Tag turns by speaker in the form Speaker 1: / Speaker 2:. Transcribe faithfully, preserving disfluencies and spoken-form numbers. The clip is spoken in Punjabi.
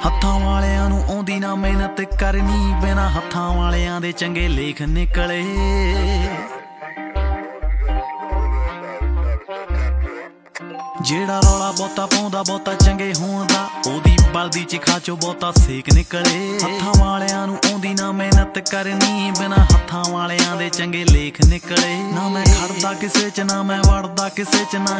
Speaker 1: ਹੱਥਾਂ ਵਾਲਿਆਂ ਨੂੰ ਆਉਂਦੀ ਨਾ ਮਿਹਨਤ ਕਰਨੀ, ਬਿਨਾਂ ਹੱਥਾਂ ਵਾਲਿਆਂ ਦੇ ਚੰਗੇ ਲੇਖ ਨਿਕਲੇ। ਜਿਹੜਾ ਰੌਲਾ ਬਹੁਤਾ ਪਾਉਂਦਾ ਬਹੁਤਾ ਚੰਗੇ ਹੋਣ ਦਾ, ਉਹਦੀ ਬਲਦੀ ਚਿਖਾ ਚੋਂ ਬਹੁਤਾ ਸੇਕ ਨਿਕਲੇ। ਹੱਥਾਂ ਵਾਲਿਆਂ ਨੂੰ ਆਉਂਦੀ ਨਾ ਮਿਹਨਤ ਕਰਨੀ, ਬਿਨਾਂ ਹੱਥਾਂ ਵਾਲਿਆਂ ਦੇ ਚੰਗੇ ਲੇਖ ਨਿਕਲੇ। ਨਾ ਮੈਂ ਖੜਦਾ ਕਿਸੇ ਚ ਨਾ ਮੈਂ ਵੜਦਾ ਕਿਸੇ ਚ, ਨਾ